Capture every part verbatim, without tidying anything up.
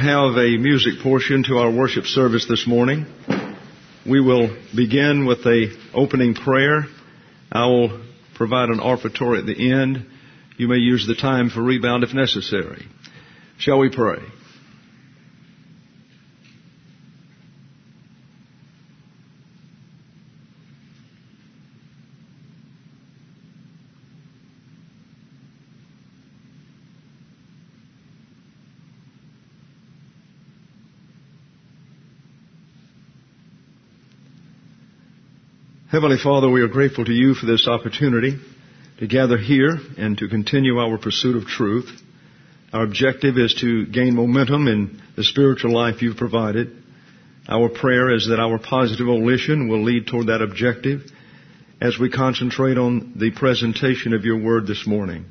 have a music portion to our worship service this morning. We will begin with a opening prayer. I will provide an offertory at the end. You may use the time for rebound if necessary. Shall we pray? Heavenly Father, we are grateful to you for this opportunity to gather here and to continue our pursuit of truth. Our objective is to gain momentum in the spiritual life you've provided. Our prayer is that our positive volition will lead toward that objective as we concentrate on the presentation of your word this morning.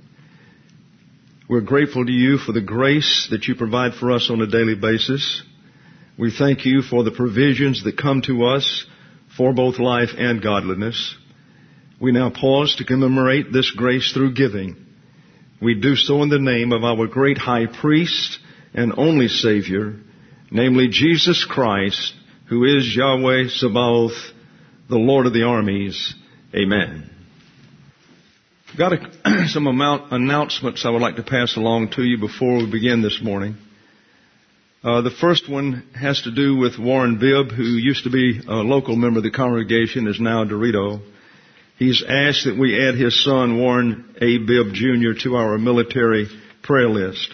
We're grateful to you for the grace that you provide for us on a daily basis. We thank you for the provisions that come to us for both life and godliness. We now pause to commemorate this grace through giving. We do so in the name of our great high priest and only Savior, namely Jesus Christ, who is Yahweh Sabaoth, the Lord of the armies. Amen. I've got a, some amount, announcements I would like to pass along to you before we begin this morning. Uh, the first one has to do with Warren Bibb, who used to be a local member of the congregation, is now Dorito. He's asked that we add his son, Warren A. Bibb, Junior, to our military prayer list.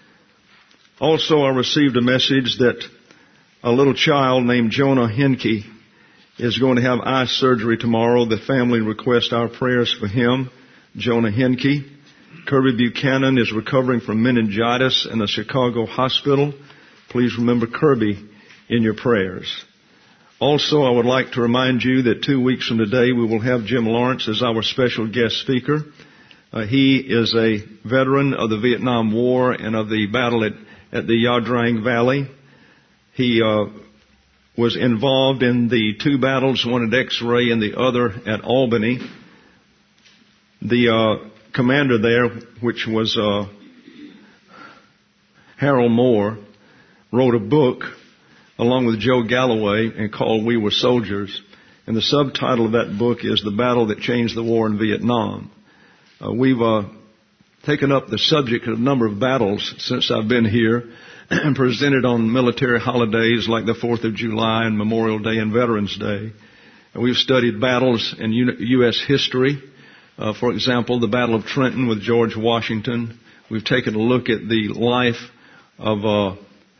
Also, I received a message that a little child named Jonah Henke is going to have eye surgery tomorrow. The family requests our prayers for him, Jonah Henke. Kirby Buchanan is recovering from meningitis in a Chicago hospital. Please remember Kirby in your prayers. Also, I would like to remind you that two weeks from today we will have Jim Lawrence as our special guest speaker. Uh, he is a veteran of the Vietnam War and of the battle at, at the Ia Drang Valley. He uh, was involved in the two battles, one at X-Ray and the other at Albany. The uh, commander there, which was uh, Harold Moore, wrote a book along with Joe Galloway and called We Were Soldiers. And the subtitle of that book is The Battle That Changed the War in Vietnam. Uh, we've uh, taken up the subject of a number of battles since I've been here and presented on military holidays like the fourth of July and Memorial Day and Veterans Day. And we've studied battles in U S history. Uh, for example, the Battle of Trenton with George Washington. We've taken a look at the life of uh,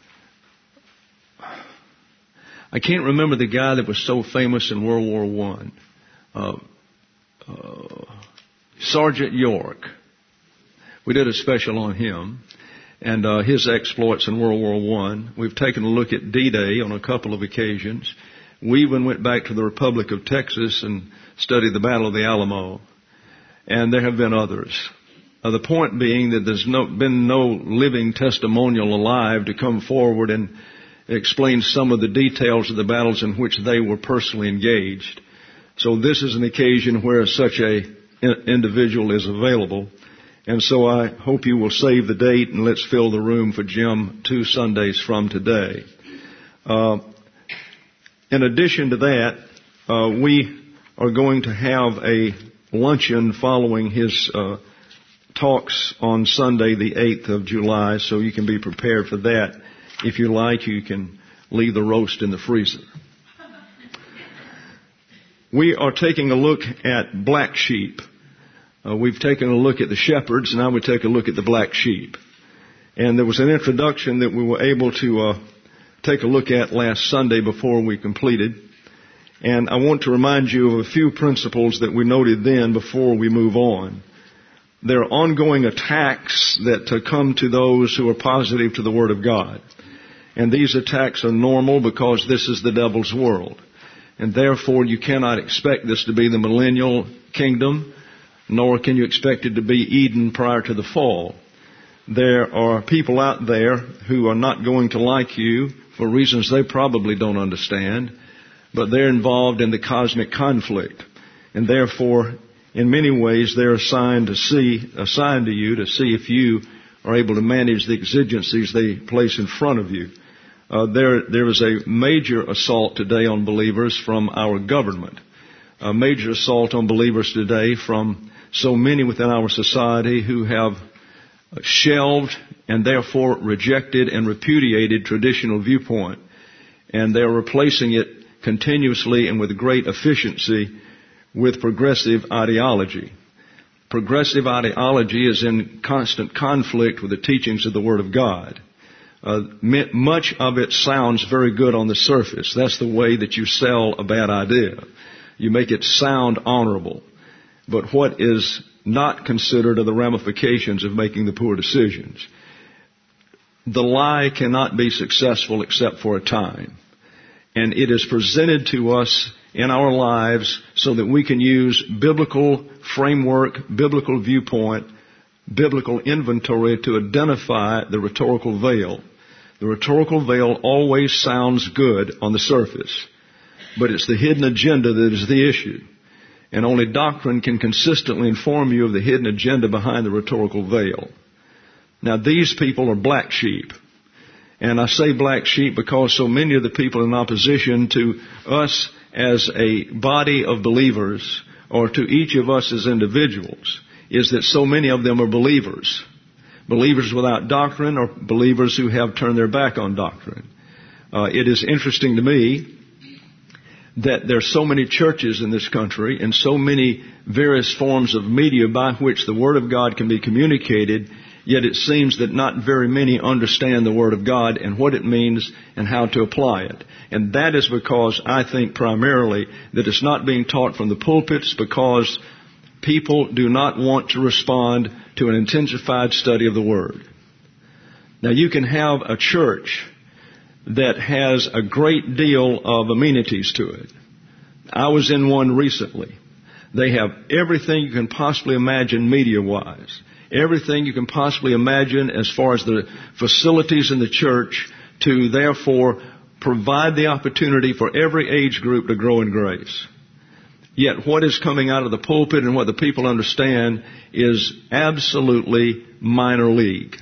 I can't remember the guy that was so famous in World War One. Uh, uh, Sergeant York. We did a special on him and uh, his exploits in World War One. We've taken a look at D-Day on a couple of occasions. We even went back to the Republic of Texas and studied the Battle of the Alamo. And there have been others. Uh, the point being that there's no, been no living testimonial alive to come forward and explain some of the details of the battles in which they were personally engaged. So this is an occasion where such a individual is available. And so I hope you will save the date and let's fill the room for Jim two Sundays from today. Uh, in addition to that, uh, we are going to have a luncheon following his uh, talks on Sunday the eighth of July, so you can be prepared for that. If you like, you can leave the roast in the freezer. We are taking a look at black sheep. Uh, we've taken a look at the shepherds, now we take a look at the black sheep. And there was an introduction that we were able to uh, take a look at last Sunday before we completed. And I want to remind you of a few principles that we noted then before we move on. There are ongoing attacks that uh, come to those who are positive to the Word of God. And these attacks are normal because this is the devil's world. And therefore you cannot expect this to be the millennial kingdom, nor can you expect it to be Eden prior to the fall. There are people out there who are not going to like you for reasons they probably don't understand, but they're involved in the cosmic conflict. And therefore, in many ways, they're assigned to see, assigned to you to see if you are able to manage the exigencies they place in front of you. Uh, there, there is a major assault today on believers from our government. A major assault on believers today from so many within our society who have shelved and therefore rejected and repudiated traditional viewpoint. And they're replacing it continuously and with great efficiency with progressive ideology. Progressive ideology is in constant conflict with the teachings of the Word of God. Uh, much of it sounds very good on the surface. That's the way that you sell a bad idea. You make it sound honorable. But what is not considered are the ramifications of making the poor decisions. The lie cannot be successful except for a time. And it is presented to us in our lives so that we can use biblical framework, biblical viewpoint, biblical inventory to identify the rhetorical veil. The rhetorical veil always sounds good on the surface, but it's the hidden agenda that is the issue. And only doctrine can consistently inform you of the hidden agenda behind the rhetorical veil. Now, these people are black sheep. And I say black sheep because so many of the people in opposition to us as a body of believers, or to each of us as individuals, is that so many of them are believers. Believers without doctrine, or believers who have turned their back on doctrine. Uh, it is interesting to me that there are so many churches in this country and so many various forms of media by which the Word of God can be communicated, yet it seems that not very many understand the Word of God and what it means and how to apply it. And that is because I think primarily that it's not being taught from the pulpits, because people do not want to respond to an intensified study of the Word. Now, you can have a church that has a great deal of amenities to it. I was in one recently. They have everything you can possibly imagine media-wise. Everything you can possibly imagine as far as the facilities in the church to therefore provide the opportunity for every age group to grow in grace. Yet what is coming out of the pulpit and what the people understand is absolutely minor league.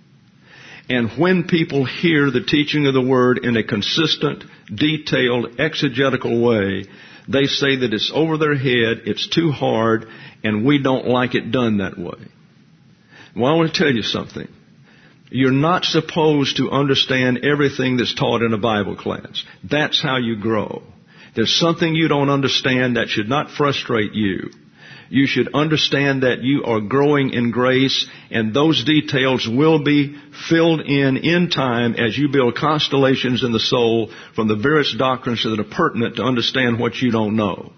And when people hear the teaching of the Word in a consistent, detailed, exegetical way, they say that it's over their head, it's too hard, and we don't like it done that way. Well, I want to tell you something. You're not supposed to understand everything that's taught in a Bible class. That's how you grow. There's something you don't understand that should not frustrate you. You should understand that you are growing in grace, and those details will be filled in in time as you build constellations in the soul from the various doctrines that are pertinent to understand what you don't know.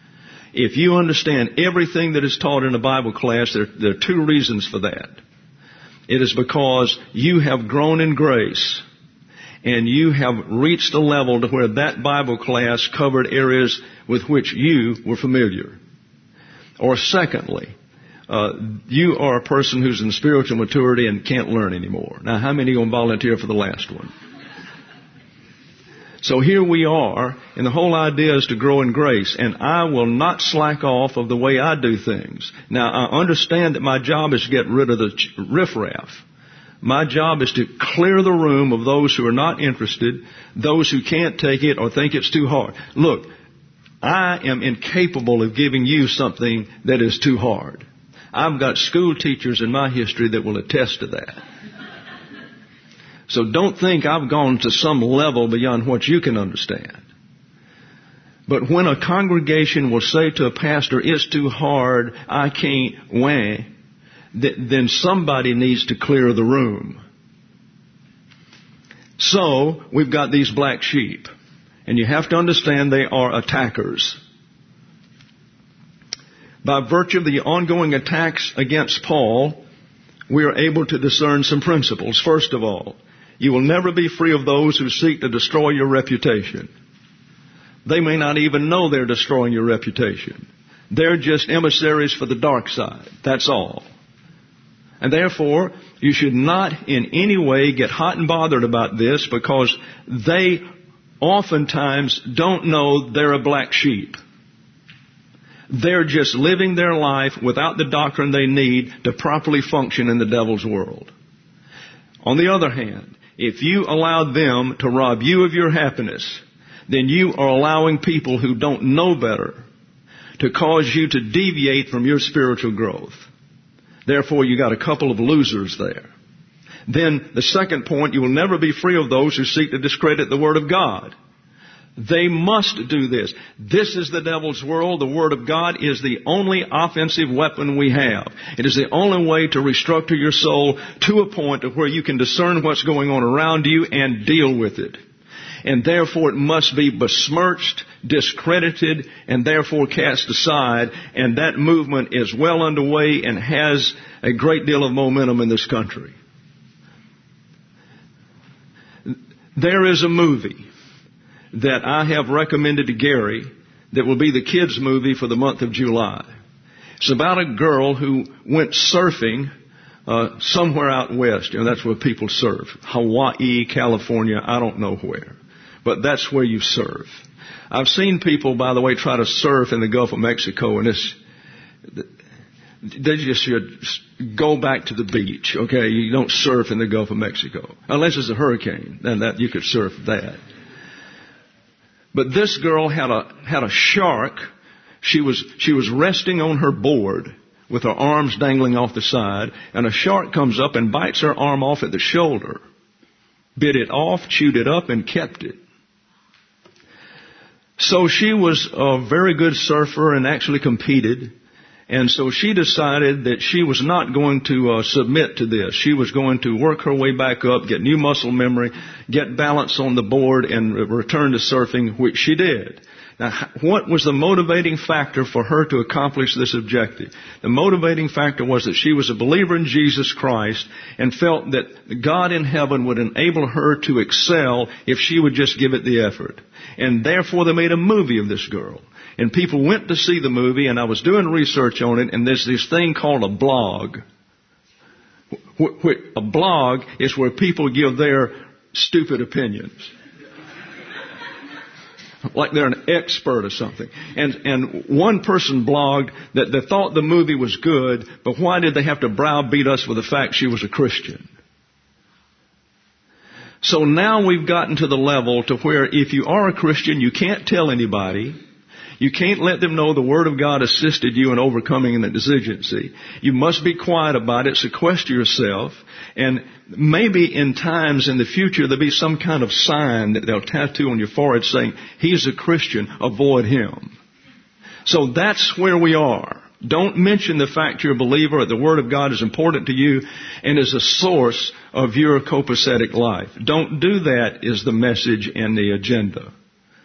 If you understand everything that is taught in a Bible class, there, there are two reasons for that. It is because you have grown in grace, and you have reached a level to where that Bible class covered areas with which you were familiar. Or secondly, uh, you are a person who's in spiritual maturity and can't learn anymore. Now, how many are going to volunteer for the last one? So here we are, and the whole idea is to grow in grace, and I will not slack off of the way I do things. Now, I understand that my job is to get rid of the riffraff. My job is to clear the room of those who are not interested, those who can't take it or think it's too hard. Look, I am incapable of giving you something that is too hard. I've got school teachers in my history that will attest to that. So don't think I've gone to some level beyond what you can understand. But when a congregation will say to a pastor, it's too hard, I can't, wah, th- then somebody needs to clear the room. So we've got these black sheep. And you have to understand they are attackers. By virtue of the ongoing attacks against Paul, we are able to discern some principles. First of all, you will never be free of those who seek to destroy your reputation. They may not even know they're destroying your reputation. They're just emissaries for the dark side. That's all. And therefore, you should not in any way get hot and bothered about this, because they oftentimes don't know they're a black sheep. They're just living their life without the doctrine they need to properly function in the devil's world. On the other hand, if you allow them to rob you of your happiness, then you are allowing people who don't know better to cause you to deviate from your spiritual growth. Therefore, you got a couple of losers there. Then the second point, you will never be free of those who seek to discredit the Word of God. They must do this. This is the devil's world. The Word of God is the only offensive weapon we have. It is the only way to restructure your soul to a point of where you can discern what's going on around you and deal with it. And therefore it must be besmirched, discredited, and therefore cast aside. And that movement is well underway and has a great deal of momentum in this country. There is a movie that I have recommended to Gary that will be the kids' movie for the month of July. It's about a girl who went surfing uh, somewhere out west. You know, that's where people surf. Hawaii, California, I don't know where. But that's where you surf. I've seen people, by the way, try to surf in the Gulf of Mexico, and it's, they just should go back to the beach, okay? You don't surf in the Gulf of Mexico. Unless it's a hurricane, then that you could surf that. But this girl had a, had a shark. She was, she was resting on her board with her arms dangling off the side, and a shark comes up and bites her arm off at the shoulder, bit it off, chewed it up, and kept it. So she was a very good surfer and actually competed. And so she decided that she was not going to uh, submit to this. She was going to work her way back up, get new muscle memory, get balance on the board, and return to surfing, which she did. Now, what was the motivating factor for her to accomplish this objective? The motivating factor was that she was a believer in Jesus Christ and felt that God in heaven would enable her to excel if she would just give it the effort. And therefore they made a movie of this girl. And people went to see the movie, and I was doing research on it, and there's this thing called a blog. A blog is where people give their stupid opinions. Like they're an expert or something. And and one person blogged that they thought the movie was good, but why did they have to browbeat us with the fact she was a Christian? So now we've gotten to the level to where if you are a Christian, you can't tell anybody. You can't let them know the Word of God assisted you in overcoming an exigency. You must be quiet about it, sequester yourself, and maybe in times in the future there'll be some kind of sign that they'll tattoo on your forehead saying, he's a Christian, avoid him. So that's where we are. Don't mention the fact you're a believer or the Word of God is important to you and is a source of your copacetic life. Don't do that is the message and the agenda.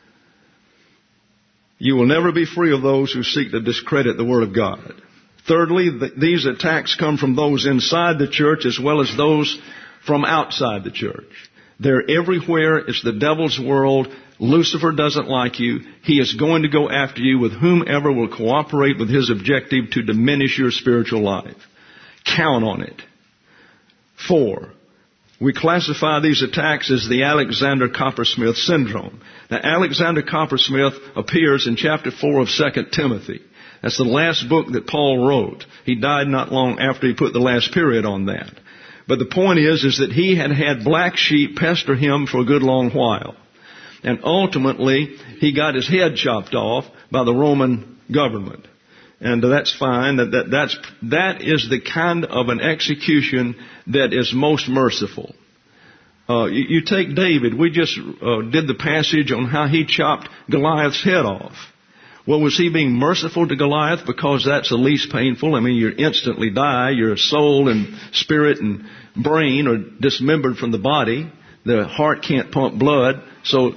You will never be free of those who seek to discredit the Word of God. Thirdly, th- these attacks come from those inside the church as well as those from outside the church. They're everywhere. It's the devil's world. Lucifer doesn't like you. He is going to go after you with whomever will cooperate with his objective to diminish your spiritual life. Count on it. Four, we classify these attacks as the Alexander Coppersmith syndrome. Now, Alexander Coppersmith appears in chapter four of Second Timothy. That's the last book that Paul wrote. He died not long after he put the last period on that. But the point is, is that he had had black sheep pester him for a good long while. And ultimately, he got his head chopped off by the Roman government. And that's fine. That, that, that's, that is the kind of an execution that is most merciful. Uh, you, you take David. We just uh, did the passage on how he chopped Goliath's head off. Well, was he being merciful to Goliath because that's the least painful? I mean, you instantly die. Your soul and spirit and brain are dismembered from the body. The heart can't pump blood. So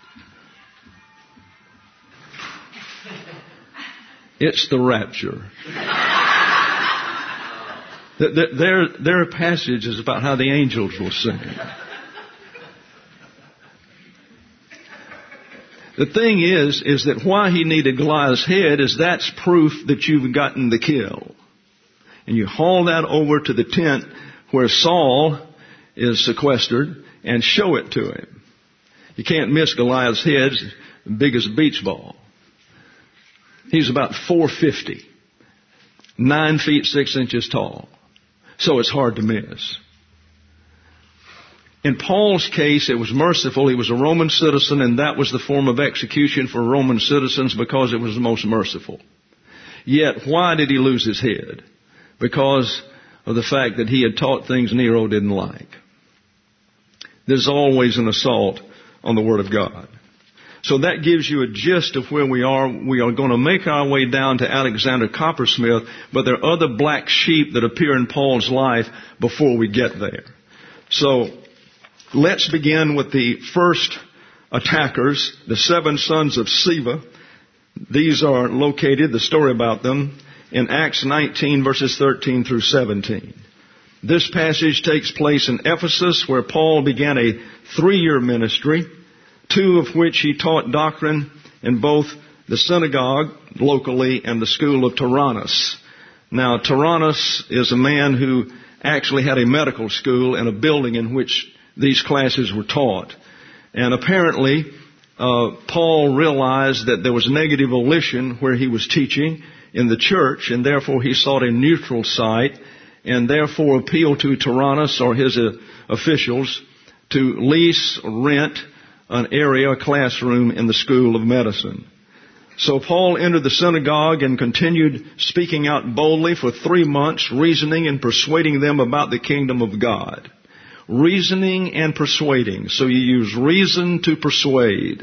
it's the rapture. There, there are passages about how the angels will sing. The thing is, is that why he needed Goliath's head is that's proof that you've gotten the kill. And you haul that over to the tent where Saul is sequestered and show it to him. You can't miss Goliath's head, as big as a beach ball. He's about four fifty, nine feet six inches tall. So it's hard to miss. In Paul's case, it was merciful. He was a Roman citizen, and that was the form of execution for Roman citizens because it was the most merciful. Yet, why did he lose his head? Because of the fact that he had taught things Nero didn't like. There's always an assault on the Word of God. So that gives you a gist of where we are. We are going to make our way down to Alexander Coppersmith, but there are other black sheep that appear in Paul's life before we get there. So let's begin with the first attackers, the seven sons of Sceva. These are located, the story about them, in Acts nineteen, verses thirteen through seventeen. This passage takes place in Ephesus, where Paul began a three-year ministry, two of which he taught doctrine in both the synagogue locally and the school of Tyrannus. Now, Tyrannus is a man who actually had a medical school and a building in which these classes were taught. And apparently, uh, Paul realized that there was negative volition where he was teaching in the church, and therefore he sought a neutral site, and therefore appealed to Tyrannus or his uh, officials to lease, rent an area, a classroom in the school of medicine. So Paul entered the synagogue and continued speaking out boldly for three months, reasoning and persuading them about the kingdom of God. Reasoning and persuading. So you use reason to persuade.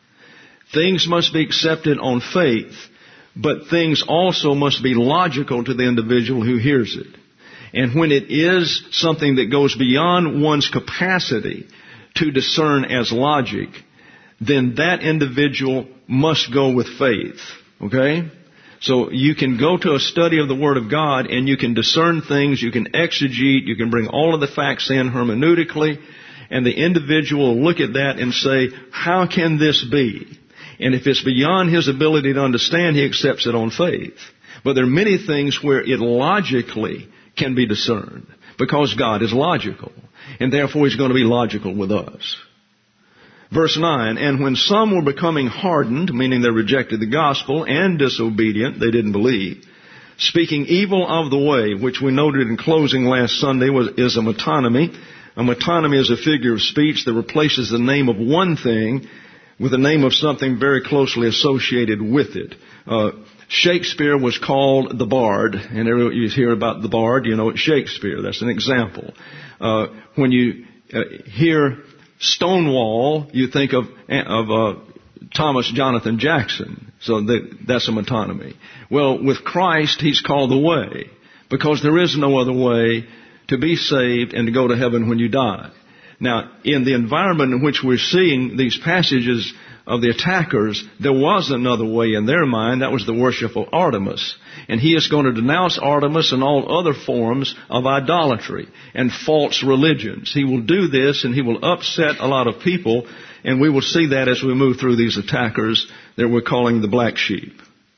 Things must be accepted on faith, but things also must be logical to the individual who hears it. And when it is something that goes beyond one's capacity to discern as logic, then that individual must go with faith. Okay? So you can go to a study of the Word of God and you can discern things, you can exegete, you can bring all of the facts in hermeneutically, and the individual will look at that and say, how can this be? And if it's beyond his ability to understand, he accepts it on faith. But there are many things where it logically can be discerned, because God is logical, and therefore He's going to be logical with us. Verse nine, and when some were becoming hardened, meaning they rejected the gospel, and disobedient, they didn't believe, speaking evil of the way, which we noted in closing last Sunday was, is a metonymy. A metonymy is a figure of speech that replaces the name of one thing with the name of something very closely associated with it. Uh, Shakespeare was called the Bard, and you hear about the Bard, you know it's Shakespeare. That's an example. Uh, when you uh, hear Stonewall, you think of of uh, Thomas Jonathan Jackson. So that, that's a metonymy. Well, with Christ, He's called the Way, because there is no other way to be saved and to go to heaven when you die. Now, in the environment in which we're seeing these passages of the attackers, there was another way in their mind. That was the worship of Artemis. And he is going to denounce Artemis and all other forms of idolatry and false religions. He will do this, and he will upset a lot of people, and we will see that as we move through these attackers that we're calling the black sheep.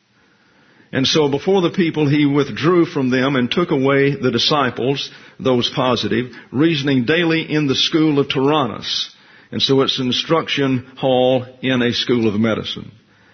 And so before the people, he withdrew from them and took away the disciples, those positive, reasoning daily in the school of Tyrannus. And so it's an instruction hall in a school of medicine.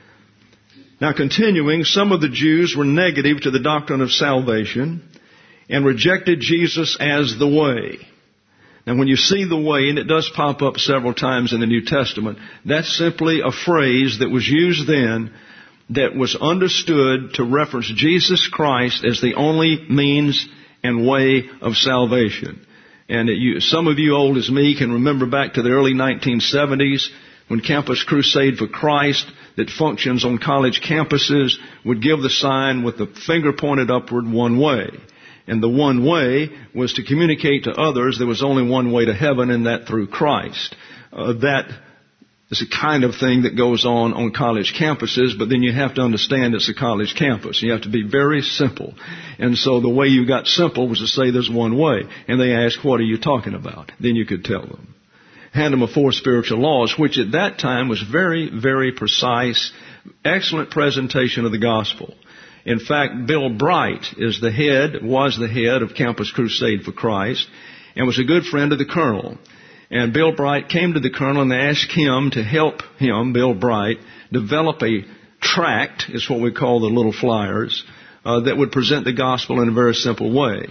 Now continuing, some of the Jews were negative to the doctrine of salvation and rejected Jesus as the way. Now when you see the way, and it does pop up several times in the New Testament, that's simply a phrase that was used then that was understood to reference Jesus Christ as the only means and way of salvation. And it, you, some of you old as me can remember back to the early nineteen seventies when Campus Crusade for Christ that functions on college campuses would give the sign with the finger pointed upward, one way. And the one way was to communicate to others there was only one way to heaven, and that through Christ. Uh, that is a kind of thing that goes on on college campuses, but then you have to understand it's a college campus. You have to be very simple. And so the way you got simple was to say there's one way. And they ask, what are you talking about? Then you could tell them. Hand them a four spiritual laws, which at that time was very, very precise, excellent presentation of the gospel. In fact, Bill Bright is the head, was the head of Campus Crusade for Christ, and was a good friend of the colonel. And Bill Bright came to the colonel and asked him to help him, Bill Bright, develop a tract, is what we call the little flyers, uh, that would present the gospel in a very simple way.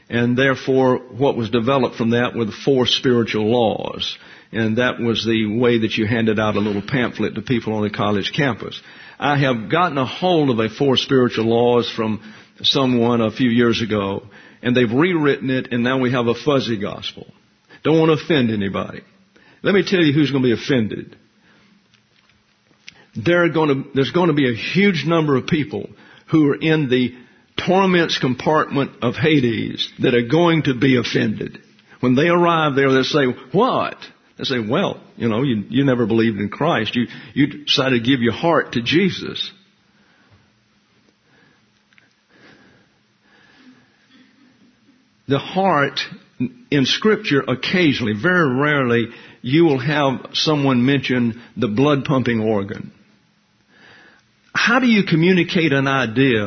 And therefore, what was developed from that were the four spiritual laws. And that was the way that you handed out a little pamphlet to people on the college campus. I have gotten a hold of a four spiritual laws from someone a few years ago, and they've rewritten it, and now we have a fuzzy gospel. Don't want to offend anybody. Let me tell you who's going to be offended. There are going to, there's going to be a huge number of people who are in the torments compartment of Hades that are going to be offended. When they arrive there, they'll say, what? They say, well, you know, you, you never believed in Christ. You, you decided to give your heart to Jesus. The heart, in Scripture, occasionally, very rarely, you will have someone mention the blood pumping organ. How do you communicate an idea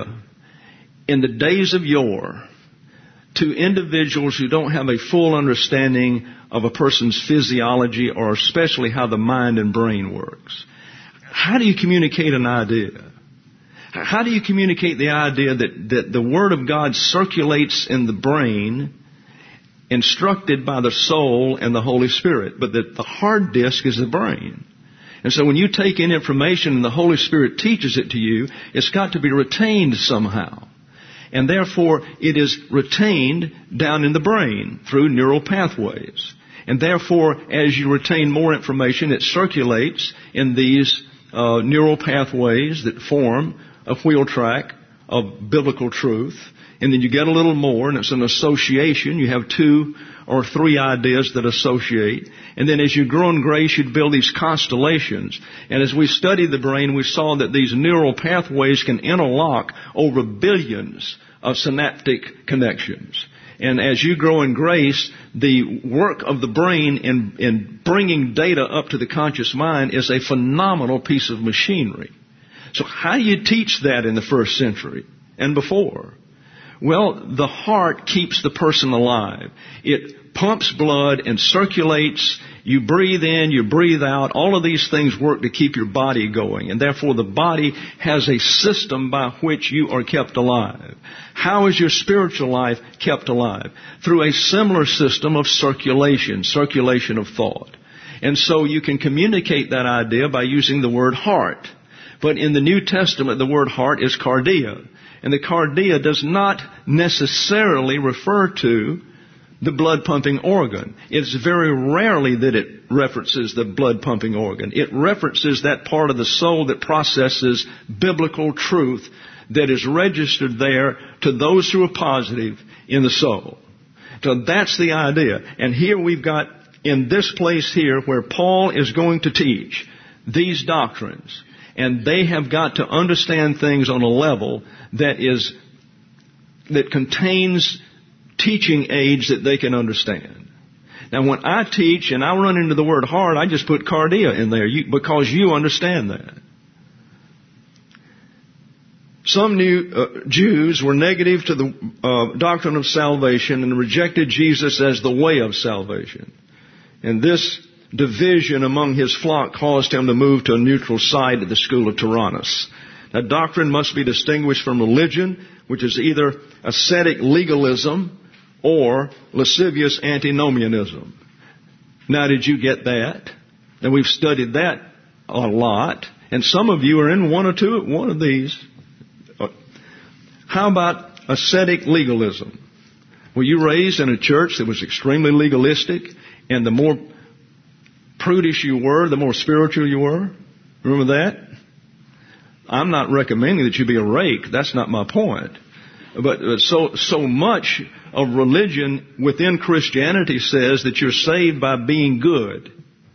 in the days of yore to individuals who don't have a full understanding of a person's physiology, or especially how the mind and brain works? How do you communicate an idea? How do you communicate the idea that, that the Word of God circulates in the brain, instructed by the soul and the Holy Spirit, but that the hard disk is the brain? And so when you take in information and the Holy Spirit teaches it to you, it's got to be retained somehow. And therefore, it is retained down in the brain through neural pathways. And therefore, as you retain more information, it circulates in these uh, neural pathways that form a wheel track of biblical truth. And then you get a little more, and it's an association. You have two or three ideas that associate. And then as you grow in grace, you build these constellations. And as we studied the brain, we saw that these neural pathways can interlock over billions of synaptic connections. And as you grow in grace, the work of the brain in, in bringing data up to the conscious mind is a phenomenal piece of machinery. So how do you teach that in the first century and before? Well, the heart keeps the person alive. It pumps blood and circulates. You breathe in, you breathe out. All of these things work to keep your body going. And therefore the body has a system by which you are kept alive. How is your spiritual life kept alive? Through a similar system of circulation, circulation of thought. And so you can communicate that idea by using the word heart. But in the New Testament, the word heart is cardia. And the cardia does not necessarily refer to the blood pumping organ. It's very rarely that it references the blood pumping organ. It references that part of the soul that processes biblical truth that is registered there to those who are positive in the soul. So that's the idea. And here we've got, in this place here, where Paul is going to teach these doctrines. And they have got to understand things on a level that is, that contains teaching aids that they can understand. Now when I teach and I run into the word heart, I just put cardia in there you, because you understand that. Some new uh, Jews were negative to the uh, doctrine of salvation and rejected Jesus as the way of salvation. And this division among his flock caused him to move to a neutral side at the school of Tyrannus. Now, doctrine must be distinguished from religion, which is either ascetic legalism or lascivious antinomianism. Now, did you get that? Now, we've studied that a lot, and some of you are in one or two, one of these. How about ascetic legalism? Were you raised in a church that was extremely legalistic, and the more prudish you were, the more spiritual you were? Remember that? I'm not recommending that you be a rake. That's not my point. But so so much of religion within Christianity says that you're saved by being good.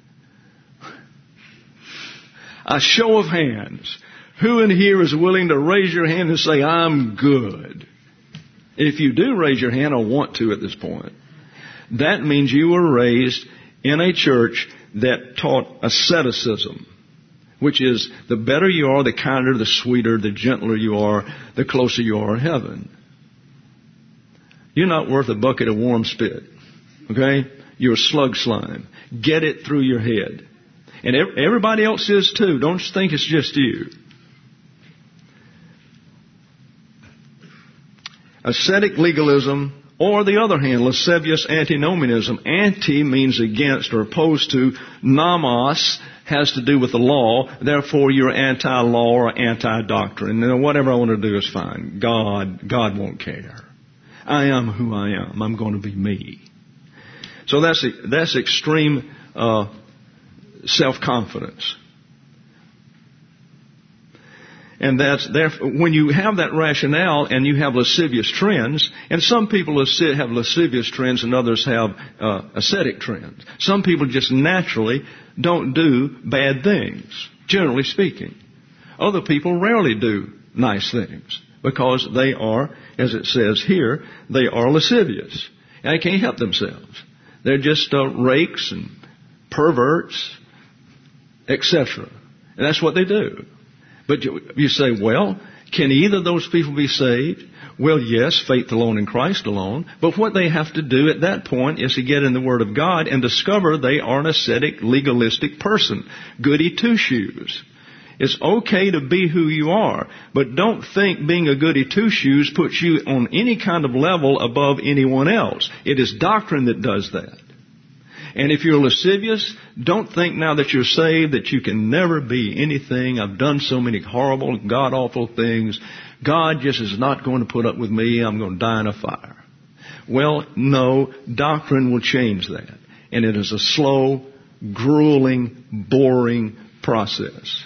A show of hands. Who in here is willing to raise your hand and say, I'm good? If you do raise your hand, I want to at this point. That means you were raised in a church that taught asceticism, which is the better you are, the kinder, the sweeter, the gentler you are, the closer you are to heaven. You're not worth a bucket of warm spit. Okay? You're slug slime. Get it through your head. And everybody else is too. Don't think it's just you. Ascetic legalism Or the other hand, lascivious antinomianism. Anti means against or opposed to. Nomos has to do with the law. Therefore, you're anti-law or anti-doctrine. And whatever I want to do is fine. God, God won't care. I am who I am. I'm going to be me. So that's that's extreme uh, self-confidence. And that's therefore, when you have that rationale and you have lascivious trends, and some people have lascivious trends and others have uh, ascetic trends. Some people just naturally don't do bad things, generally speaking. Other people rarely do nice things because they are, as it says here, they are lascivious. And they can't help themselves. They're just uh, rakes and perverts, et cetera. And that's what they do. But you, you say, well, can either of those people be saved? Well, yes, faith alone in Christ alone. But what they have to do at that point is to get in the Word of God and discover they are an ascetic, legalistic person. Goody two-shoes. It's okay to be who you are, but don't think being a goody two-shoes puts you on any kind of level above anyone else. It is doctrine that does that. And if you're lascivious, don't think now that you're saved that you can never be anything. I've done so many horrible, god-awful things. God just is not going to put up with me. I'm going to die in a fire. Well, no, doctrine will change that. And it is a slow, grueling, boring process.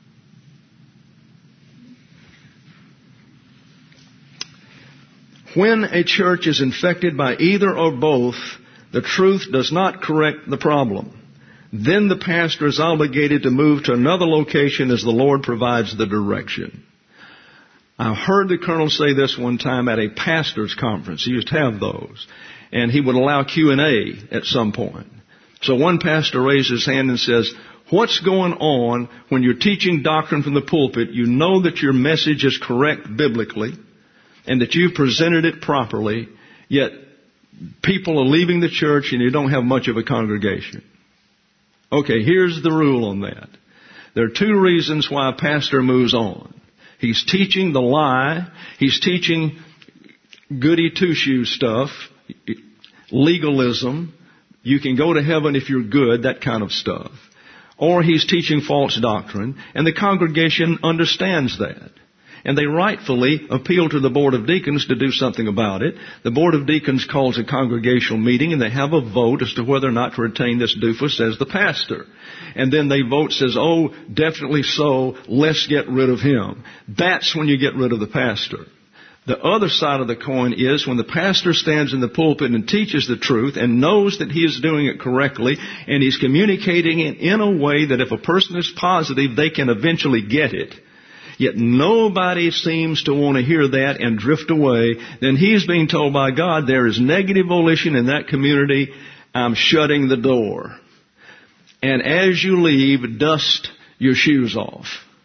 When a church is infected by either or both, the truth does not correct the problem. Then the pastor is obligated to move to another location as the Lord provides the direction. I heard the colonel say this one time at a pastor's conference. He used to have those. And he would allow Q and A at some point. So one pastor raised his hand and says, what's going on when you're teaching doctrine from the pulpit? You know that your message is correct biblically and that you've presented it properly, yet people are leaving the church and you don't have much of a congregation. Okay, here's the rule on that. There are two reasons why a pastor moves on. He's teaching the lie. He's teaching goody two-shoes stuff, legalism. You can go to heaven if you're good, that kind of stuff. Or he's teaching false doctrine, and the congregation understands that. And they rightfully appeal to the Board of Deacons to do something about it. The Board of Deacons calls a congregational meeting and they have a vote as to whether or not to retain this doofus as the pastor. And then they vote, says, oh, definitely so, let's get rid of him. That's when you get rid of the pastor. The other side of the coin is when the pastor stands in the pulpit and teaches the truth and knows that he is doing it correctly and he's communicating it in a way that if a person is positive, they can eventually get it. Yet nobody seems to want to hear that and drift away. Then he's being told by God, there is negative volition in that community. I'm shutting the door. And as you leave, dust your shoes off.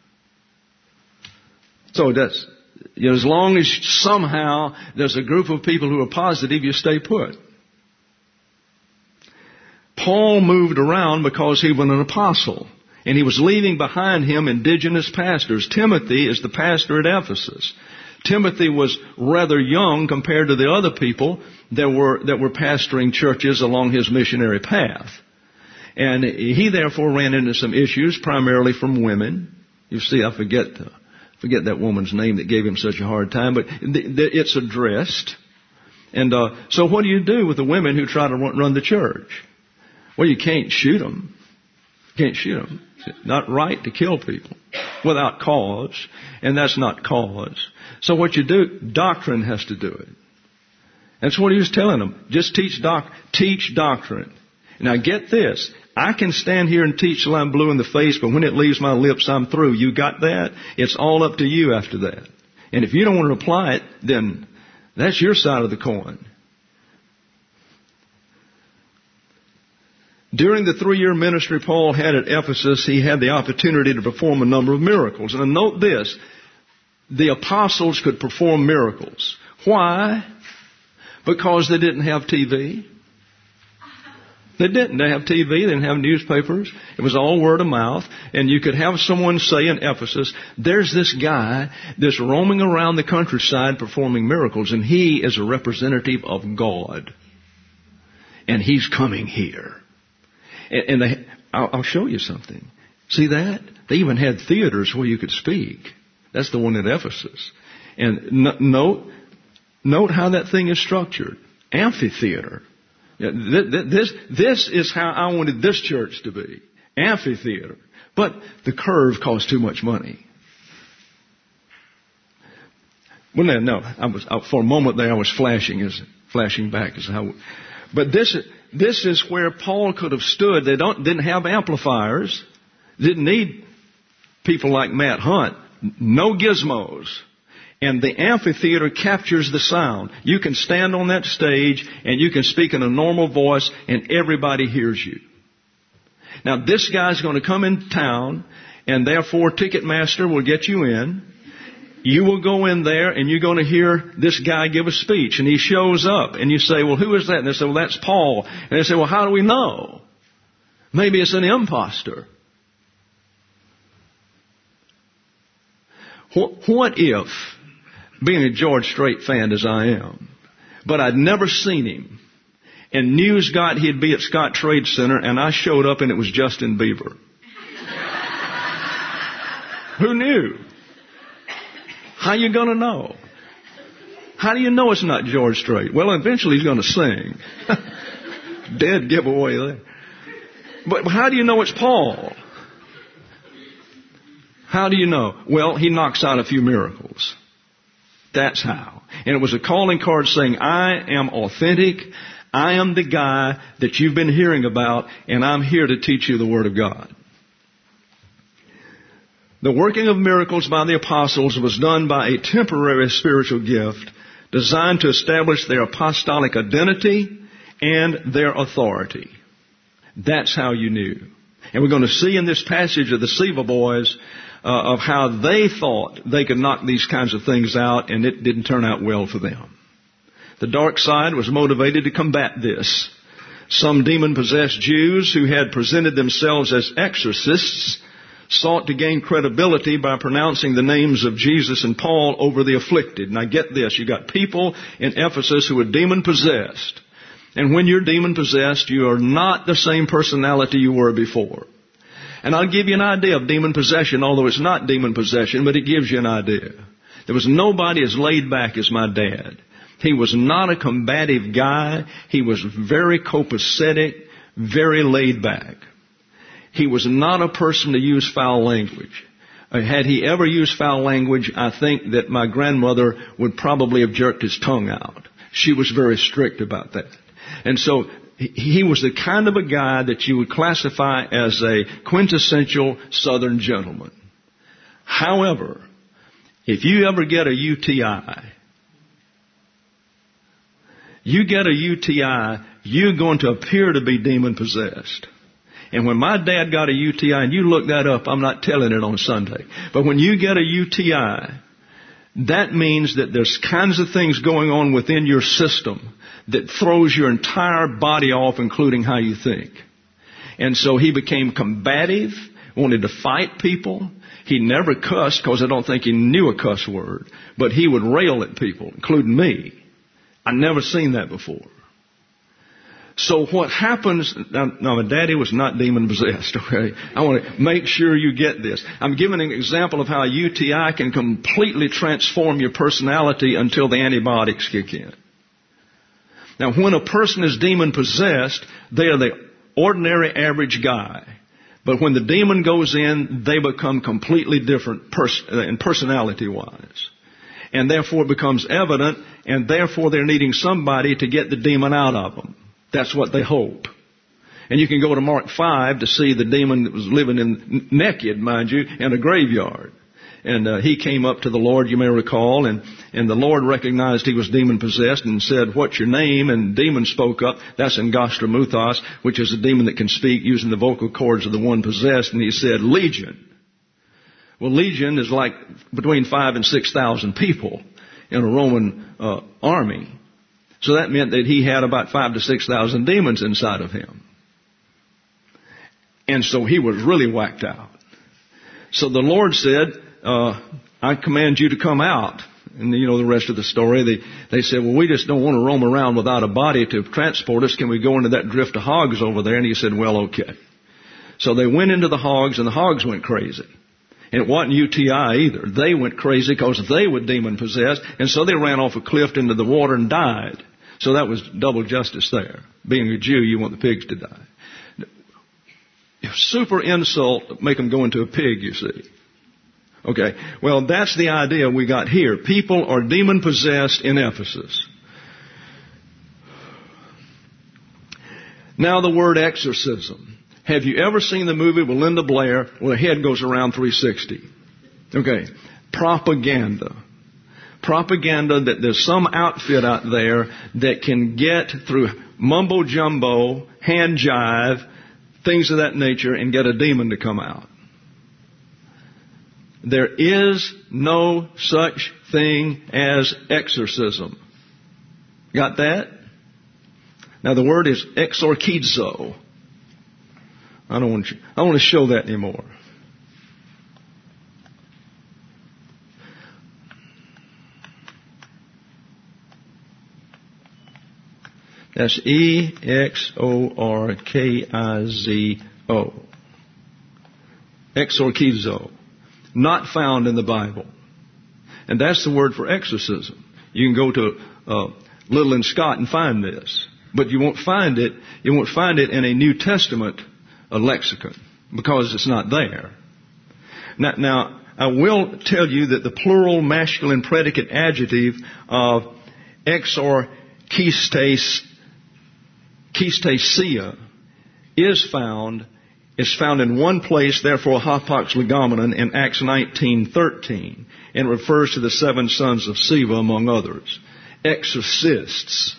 So that's, you know, as long as somehow there's a group of people who are positive, you stay put. Paul moved around because he was an apostle. And he was leaving behind him indigenous pastors. Timothy is the pastor at Ephesus. Timothy was rather young compared to the other people that were that were pastoring churches along his missionary path. And he therefore ran into some issues, primarily from women. You see, I forget uh, forget that woman's name that gave him such a hard time, but th- th- it's addressed. And uh, so what do you do with the women who try to run, run the church? Well, you can't shoot them. You can't shoot them. It's not right to kill people without cause, and that's not cause. So what you do, doctrine has to do it. That's what he was telling them. Just teach doc, teach doctrine. Now get this. I can stand here and teach till I'm blue in the face, but when it leaves my lips, I'm through. You got that? It's all up to you after that. And if you don't want to apply it, then that's your side of the coin. During the three-year ministry Paul had at Ephesus, he had the opportunity to perform a number of miracles. And note this, the apostles could perform miracles. Why? Because they didn't have T V. They didn't. They have T V. They didn't have newspapers. It was all word of mouth. And you could have someone say in Ephesus, there's this guy that's roaming around the countryside performing miracles, and he is a representative of God. And he's coming here. And, and they, I'll, I'll show you something. See that? They even had theaters where you could speak. That's the one at Ephesus. And n- note, note how that thing is structured. Amphitheater. This, this is how I wanted this church to be. Amphitheater. But the curve cost too much money. Well, no, no. I was, for a moment there I was flashing as, flashing back as how, but this, this is where Paul could have stood. They don't, didn't have amplifiers. Didn't need people like Matt Hunt. No gizmos. And the amphitheater captures the sound. You can stand on that stage and you can speak in a normal voice and everybody hears you. Now this guy's going to come in town and therefore Ticketmaster will get you in. You will go in there and you're going to hear this guy give a speech and he shows up and you say, well, who is that? And they say, well, that's Paul. And they say, well, how do we know? Maybe it's an imposter. What if, being a George Strait fan as I am, but I'd never seen him, and news got he'd be at Scott Trade Center, and I showed up and it was Justin Bieber? Who knew? How you going to know? How do you know it's not George Strait? Well, eventually he's going to sing. Dead giveaway there. But how do you know it's Paul? How do you know? Well, he knocks out a few miracles. That's how. And it was a calling card saying, I am authentic. I am the guy that you've been hearing about, and I'm here to teach you the Word of God. The working of miracles by the apostles was done by a temporary spiritual gift designed to establish their apostolic identity and their authority. That's how you knew. And we're going to see in this passage of the Siva boys uh, of how they thought they could knock these kinds of things out, and it didn't turn out well for them. The dark side was motivated to combat this. Some demon-possessed Jews who had presented themselves as exorcists sought to gain credibility by pronouncing the names of Jesus and Paul over the afflicted. Now get this, you got people in Ephesus who were demon-possessed. And when you're demon-possessed, you are not the same personality you were before. And I'll give you an idea of demon possession, although it's not demon possession, but it gives you an idea. There was nobody as laid back as my dad. He was not a combative guy. He was very copacetic, very laid back. He was not a person to use foul language. Uh, had he ever used foul language, I think that my grandmother would probably have jerked his tongue out. She was very strict about that. And so he was the kind of a guy that you would classify as a quintessential Southern gentleman. However, if you ever get a U T I, you get a U T I, you're going to appear to be demon-possessed. And when my dad got a U T I, and you look that up, I'm not telling it on Sunday, but when you get a U T I, that means that there's kinds of things going on within your system that throws your entire body off, including how you think. And so he became combative, wanted to fight people. He never cussed, because I don't think he knew a cuss word, but he would rail at people, including me. I'd never seen that before. So what happens, now, now my daddy was not demon-possessed, okay? I want to make sure you get this. I'm giving an example of how a U T I can completely transform your personality until the antibiotics kick in. Now, when a person is demon-possessed, they are the ordinary average guy. But when the demon goes in, they become completely different pers- in personality-wise. And therefore it becomes evident, and therefore they're needing somebody to get the demon out of them. That's what they hope. And you can go to Mark five to see the demon that was living in, naked, mind you, in a graveyard. And uh, he came up to the Lord, you may recall, and, and the Lord recognized he was demon-possessed and said, what's your name? And the demon spoke up. That's Engastramuthos, which is a demon that can speak using the vocal cords of the one possessed. And he said, Legion. Well, Legion is like between five and six thousand people in a Roman uh, army. So that meant that he had about five to six thousand demons inside of him. And so he was really whacked out. So the Lord said, uh, I command you to come out. And you know the rest of the story. They, they said, well, we just don't want to roam around without a body to transport us. Can we go into that drift of hogs over there? And he said, well, okay. So they went into the hogs, and the hogs went crazy. And it wasn't U T I either. They went crazy because they were demon-possessed, and so they ran off a cliff into the water and died. So that was double justice there. Being a Jew, you want the pigs to die. Super insult, make them go into a pig, you see. Okay, well, that's the idea we got here. People are demon-possessed in Ephesus. Now the word exorcism. Have you ever seen the movie with Linda Blair where the head goes around three sixty? Okay, propaganda. Propaganda that there's some outfit out there that can get through mumbo-jumbo, hand jive, things of that nature, and get a demon to come out. There is no such thing as exorcism. Got that? Now the word is exorchizo. I don't want you, I don't want to show that anymore. That's E X O R K I Z O. Exorchizo. Not found in the Bible. And that's the word for exorcism. You can go to uh, Little and Scott and find this. But you won't find it, you won't find it in a New Testament a lexicon because it's not there. Now, now, I will tell you that the plural masculine predicate adjective of exorchistes, chistesia is found is found in one place, therefore hapax legomenon, in Acts nineteen thirteen, and refers to the seven sons of Sceva, among others. Exorcists.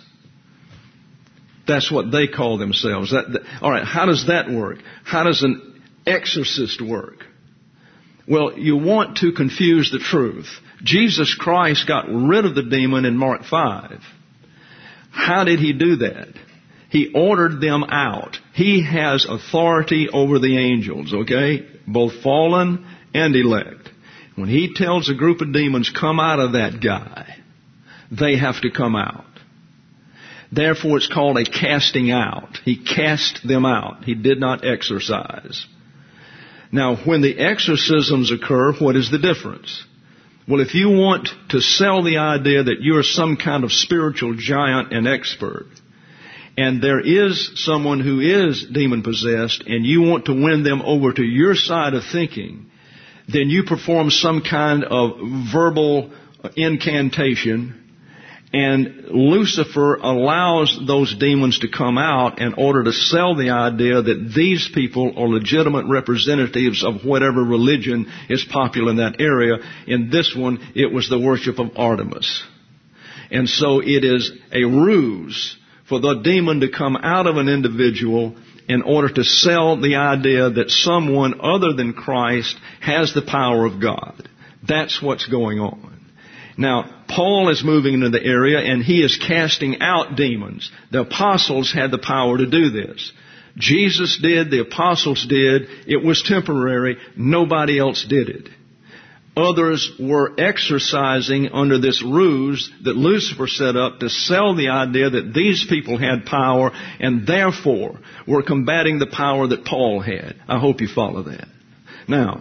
That's what they call themselves. That, that, all right, how does that work? How does an exorcist work? Well, you want to confuse the truth. Jesus Christ got rid of the demon in Mark five. How did he do that? He ordered them out. He has authority over the angels, okay? Both fallen and elect. When he tells a group of demons, come out of that guy, they have to come out. Therefore, it's called a casting out. He cast them out. He did not exorcise. Now, when the exorcisms occur, what is the difference? Well, if you want to sell the idea that you're some kind of spiritual giant and expert, and there is someone who is demon-possessed, and you want to win them over to your side of thinking, then you perform some kind of verbal incantation, and Lucifer allows those demons to come out in order to sell the idea that these people are legitimate representatives of whatever religion is popular in that area. In this one, it was the worship of Artemis. And so it is a ruse for the demon to come out of an individual in order to sell the idea that someone other than Christ has the power of God. That's what's going on. Now, Paul is moving into the area and he is casting out demons. The apostles had the power to do this. Jesus did, the apostles did. It was temporary. Nobody else did it. Others were exercising under this ruse that Lucifer set up to sell the idea that these people had power and therefore were combating the power that Paul had. I hope you follow that. Now,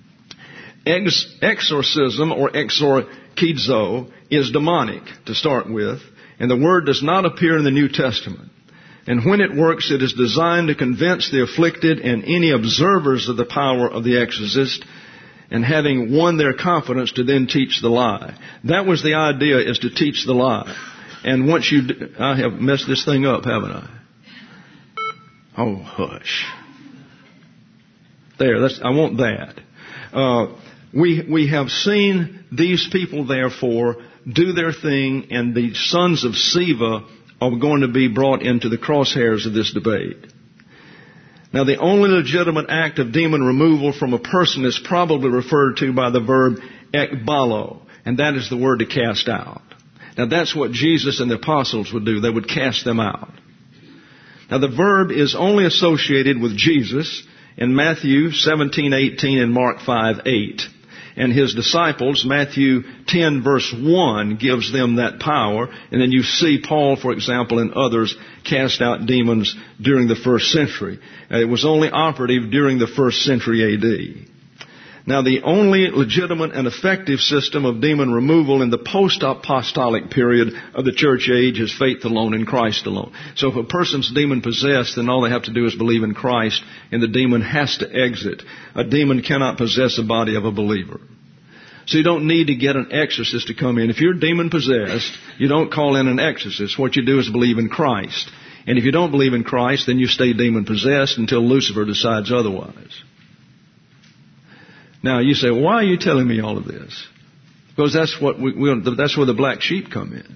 ex- exorcism or exorchizo is demonic to start with, and the word does not appear in the New Testament. And when it works, it is designed to convince the afflicted and any observers of the power of the exorcist, and having won their confidence to then teach the lie. That was the idea, is to teach the lie. And once you, do, I have messed this thing up, haven't I? Oh, hush. There, that's, I want that. Uh, we, we have seen these people, therefore, do their thing, and the sons of Sceva are going to be brought into the crosshairs of this debate. Now, the only legitimate act of demon removal from a person is probably referred to by the verb ekbalo, and that is the word to cast out. Now, that's what Jesus and the apostles would do. They would cast them out. Now, the verb is only associated with Jesus in Matthew seventeen eighteen and Mark five eight. And his disciples, Matthew ten verse one, gives them that power. And then you see Paul, for example, and others cast out demons during the first century. It was only operative during the first century A D. Now, the only legitimate and effective system of demon removal in the post-apostolic period of the church age is faith alone in Christ alone. So if a person's demon-possessed, then all they have to do is believe in Christ, and the demon has to exit. A demon cannot possess the body of a believer. So you don't need to get an exorcist to come in. If you're demon-possessed, you don't call in an exorcist. What you do is believe in Christ. And if you don't believe in Christ, then you stay demon-possessed until Lucifer decides otherwise. Now, you say, why are you telling me all of this? Because that's what we, we, that's where the black sheep come in.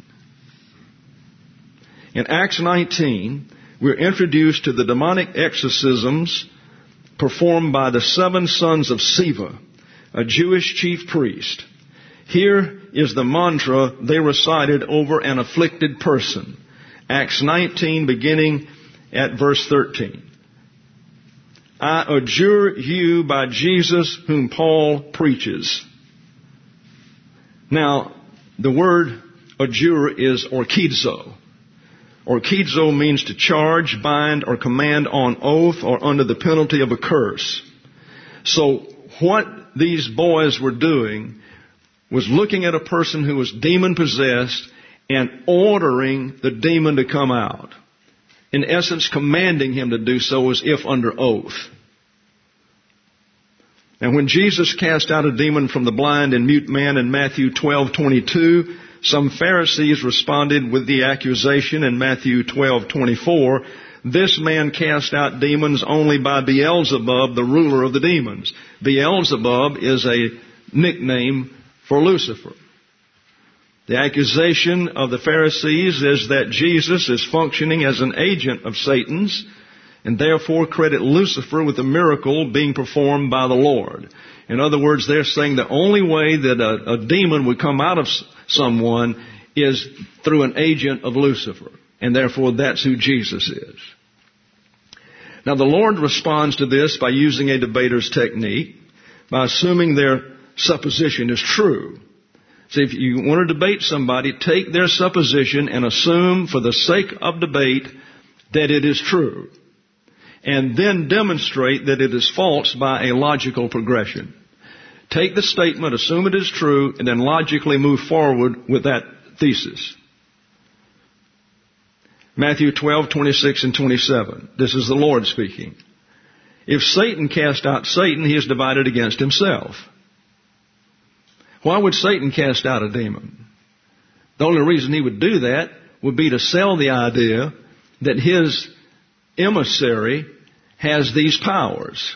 In Acts nineteen, we're introduced to the demonic exorcisms performed by the seven sons of Sceva, a Jewish chief priest. Here is the mantra they recited over an afflicted person. Acts nineteen, beginning at verse thirteen. I adjure you by Jesus whom Paul preaches. Now, the word adjure is orkizo. Orkizo means to charge, bind, or command on oath or under the penalty of a curse. So what these boys were doing was looking at a person who was demon-possessed and ordering the demon to come out. In essence, commanding him to do so as if under oath. And when Jesus cast out a demon from the blind and mute man in Matthew twelve twenty-two, some Pharisees responded with the accusation in Matthew twelve twenty-four, this man cast out demons only by Beelzebub, the ruler of the demons. Beelzebub is a nickname for Lucifer. The accusation of the Pharisees is that Jesus is functioning as an agent of Satan's, and therefore credit Lucifer with the miracle being performed by the Lord. In other words, they're saying the only way that a, a demon would come out of someone is through an agent of Lucifer, and therefore that's who Jesus is. Now, the Lord responds to this by using a debater's technique, by assuming their supposition is true. See, if you want to debate somebody, take their supposition and assume for the sake of debate that it is true. And then demonstrate that it is false by a logical progression. Take the statement, assume it is true, and then logically move forward with that thesis. Matthew twelve twenty-six and twenty-seven. This is the Lord speaking. If Satan cast out Satan, he is divided against himself. Why would Satan cast out a demon? The only reason he would do that would be to sell the idea that his emissary has these powers.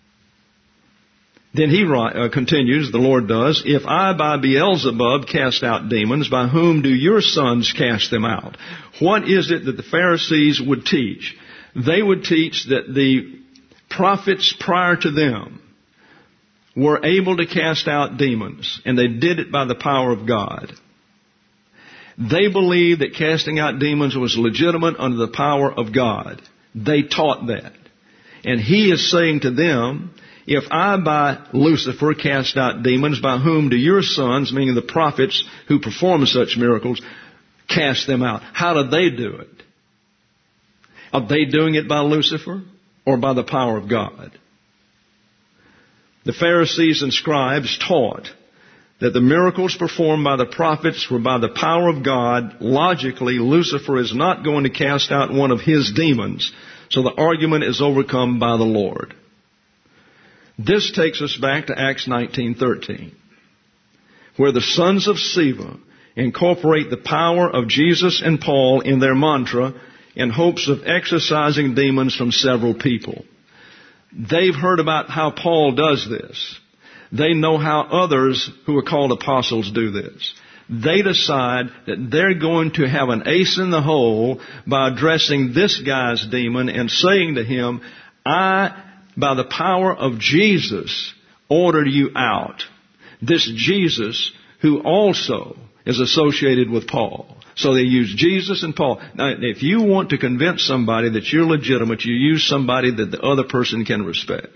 Then he uh, continues, the Lord does, if I by Beelzebub cast out demons, by whom do your sons cast them out? What is it that the Pharisees would teach? They would teach that the prophets prior to them were able to cast out demons, and they did it by the power of God. They believed that casting out demons was legitimate under the power of God. They taught that. And he is saying to them, if I by Lucifer cast out demons, by whom do your sons, meaning the prophets who perform such miracles, cast them out? How do they do it? Are they doing it by Lucifer or by the power of God? The Pharisees and scribes taught that the miracles performed by the prophets were by the power of God. Logically, Lucifer is not going to cast out one of his demons. So the argument is overcome by the Lord. This takes us back to Acts nineteen thirteen, where the sons of Sceva incorporate the power of Jesus and Paul in their mantra in hopes of exorcising demons from several people. They've heard about how Paul does this. They know how others who are called apostles do this. They decide that they're going to have an ace in the hole by addressing this guy's demon and saying to him, I, by the power of Jesus, order you out. This Jesus who also is associated with Paul. So they use Jesus and Paul. Now, if you want to convince somebody that you're legitimate, you use somebody that the other person can respect.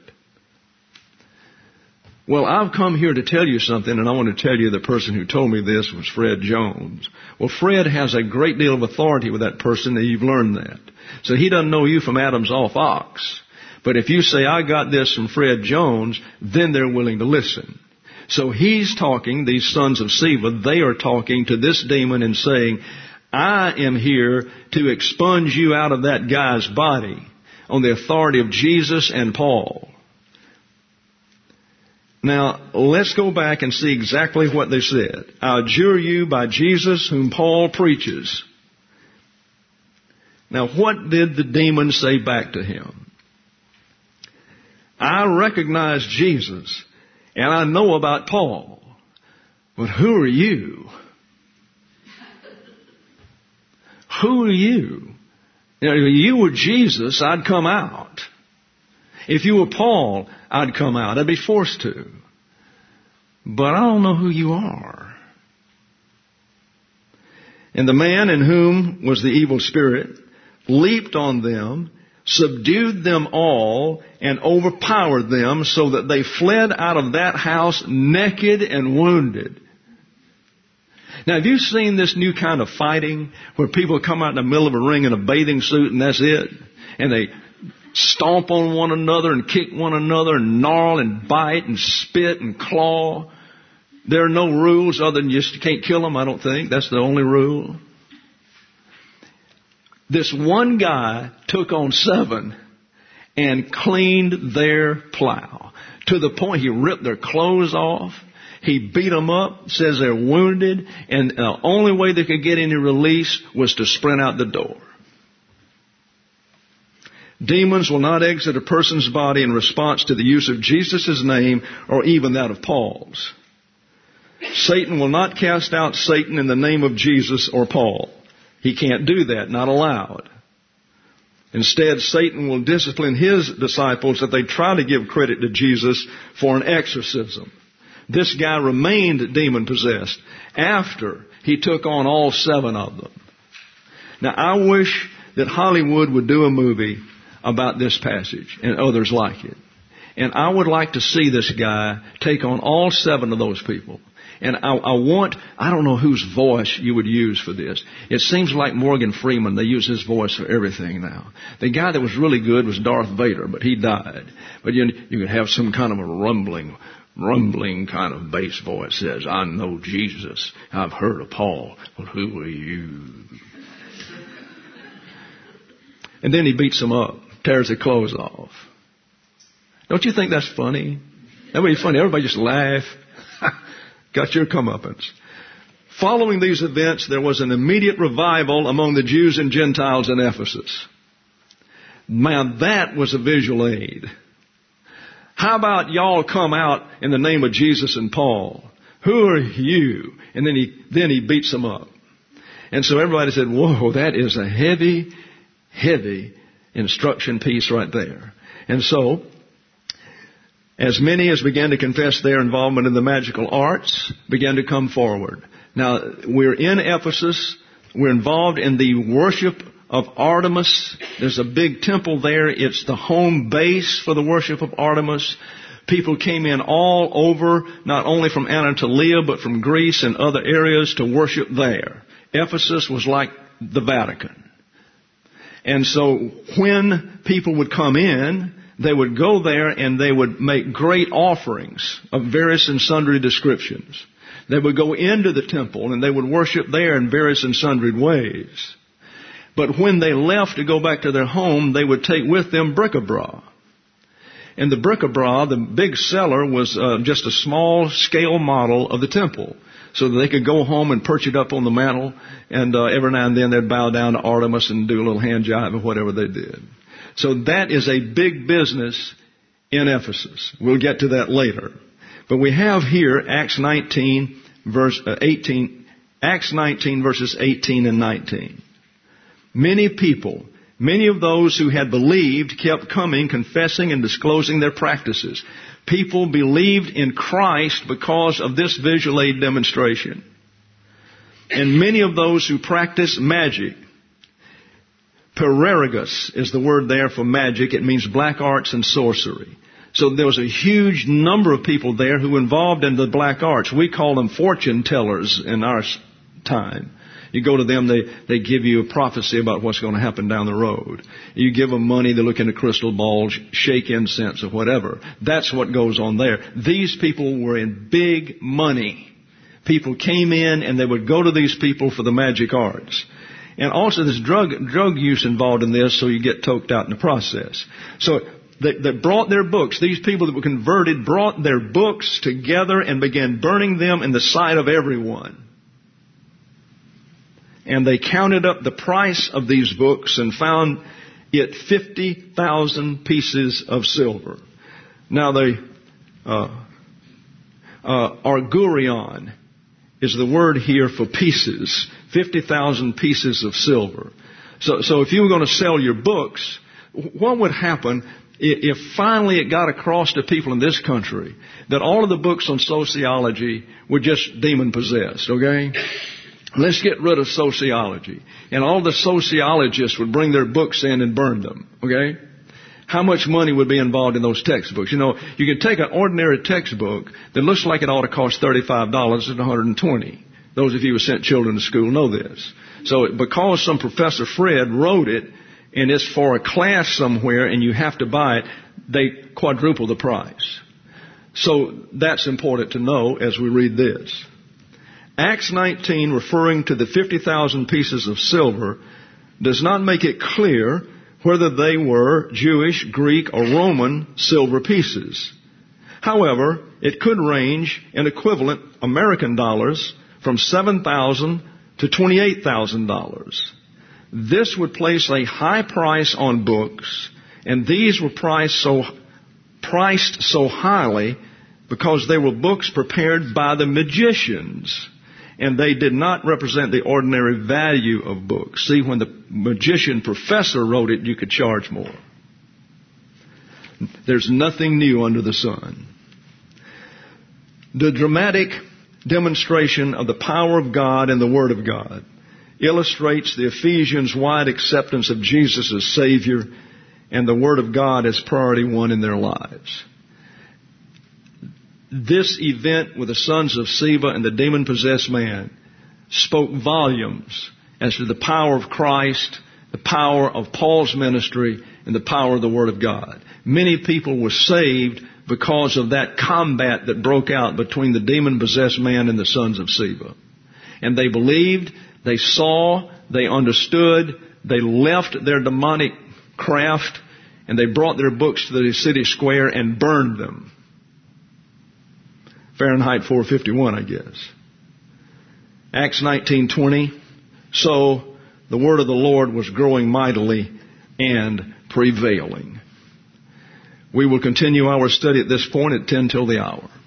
Well, I've come here to tell you something, and I want to tell you the person who told me this was Fred Jones. Well, Fred has a great deal of authority with that person, and you've learned that. So he doesn't know you from Adam's off ox. But if you say, I got this from Fred Jones, then they're willing to listen. So he's talking, these sons of Sceva, they are talking to this demon and saying, I am here to expunge you out of that guy's body on the authority of Jesus and Paul. Now, let's go back and see exactly what they said. I adjure you by Jesus whom Paul preaches. Now, what did the demon say back to him? I recognize Jesus, and I know about Paul, but who are you? Who are you? Now, if you were Jesus, I'd come out. If you were Paul, I'd come out. I'd be forced to. But I don't know who you are. And the man in whom was the evil spirit leaped on them, subdued them all, and overpowered them so that they fled out of that house naked and wounded. Now, have you seen this new kind of fighting where people come out in the middle of a ring in a bathing suit and that's it? And they stomp on one another and kick one another and gnarl and bite and spit and claw. There are no rules other than you just can't kill them, I don't think. That's the only rule. This one guy took on seven and cleaned their plow to the point he ripped their clothes off. He beat them up, says they're wounded, and the only way they could get any release was to sprint out the door. Demons will not exit a person's body in response to the use of Jesus' name or even that of Paul's. Satan will not cast out Satan in the name of Jesus or Paul. He can't do that, not allowed. Instead, Satan will discipline his disciples if they try to give credit to Jesus for an exorcism. This guy remained demon-possessed after he took on all seven of them. Now, I wish that Hollywood would do a movie about this passage and others like it. And I would like to see this guy take on all seven of those people. And I, I want, I don't know whose voice you would use for this. It seems like Morgan Freeman, they use his voice for everything now. The guy that was really good was Darth Vader, but he died. But you, you could have some kind of a rumbling, rumbling kind of bass voice that says, I know Jesus. I've heard of Paul, but who are you? And then he beats them up, tears their clothes off. Don't you think that's funny? That would be funny. Everybody just laugh. Got your comeuppance. Following these events, there was an immediate revival among the Jews and Gentiles in Ephesus. Man, that was a visual aid. How about y'all come out in the name of Jesus and Paul? Who are you? And then he, then he beats them up. And so everybody said, whoa, that is a heavy, heavy instruction piece right there. And so, as many as began to confess their involvement in the magical arts began to come forward. Now, we're in Ephesus. We're involved in the worship of Artemis. There's a big temple there. It's the home base for the worship of Artemis. People came in all over, not only from Anatolia, but from Greece and other areas to worship there. Ephesus was like the Vatican. And so when people would come in, they would go there and they would make great offerings of various and sundry descriptions. They would go into the temple and they would worship there in various and sundry ways. But when they left to go back to their home, they would take with them bric-a-brac. And the bric-a-brac, the big seller, was uh, just a small scale model of the temple, so that they could go home and perch it up on the mantle, and uh, every now and then they'd bow down to Artemis and do a little hand jive or whatever they did. So that is a big business in Ephesus. We'll get to that later. But we have here Acts nineteen, verse uh, eighteen, Acts nineteen, verses eighteen and nineteen. Many people, many of those who had believed kept coming, confessing and disclosing their practices. People believed in Christ because of this visual aid demonstration. And many of those who practice magic, Perergus is the word there for magic. It means black arts and sorcery. So there was a huge number of people there who were involved in the black arts. We call them fortune tellers in our time. You go to them, they, they give you a prophecy about what's going to happen down the road. You give them money, they look in a crystal ball, shake incense or whatever. That's what goes on there. These people were in big money. People came in and they would go to these people for the magic arts. And also there's drug, drug use involved in this, so you get toked out in the process. So they, they brought their books. These people that were converted brought their books together and began burning them in the sight of everyone. And they counted up the price of these books and found it fifty thousand pieces of silver. Now the uh, uh, argurion is the word here for pieces. fifty thousand pieces of silver. So, so if you were going to sell your books, what would happen if finally it got across to people in this country that all of the books on sociology were just demon-possessed, okay? Let's get rid of sociology. And all the sociologists would bring their books in and burn them, okay? How much money would be involved in those textbooks? You know, you can take an ordinary textbook that looks like it ought to cost thirty-five dollars and one hundred twenty dollars. Those of you who sent children to school know this. So because some Professor Fred wrote it, and it's for a class somewhere, and you have to buy it, they quadruple the price. So that's important to know as we read this. Acts nineteen, referring to the fifty thousand pieces of silver, does not make it clear whether they were Jewish, Greek, or Roman silver pieces. However, it could range in equivalent American dollars from seven thousand dollars to twenty-eight thousand dollars. This would place a high price on books, and these were priced so, priced so highly because they were books prepared by the magicians, and they did not represent the ordinary value of books. See, when the magician professor wrote it, you could charge more. There's nothing new under the sun. The dramatic demonstration of the power of God and the Word of God illustrates the Ephesians' wide acceptance of Jesus as Savior and the Word of God as priority one in their lives. This event with the sons of Sceva and the demon-possessed man spoke volumes as to the power of Christ, the power of Paul's ministry, and the power of the Word of God. Many people were saved because of that combat that broke out between the demon-possessed man and the sons of Sceva. And they believed, they saw, they understood, they left their demonic craft, and they brought their books to the city square and burned them. Fahrenheit four fifty-one, I guess. Acts nineteen twenty. So the word of the Lord was growing mightily and prevailing. We will continue our study at this point at ten till the hour.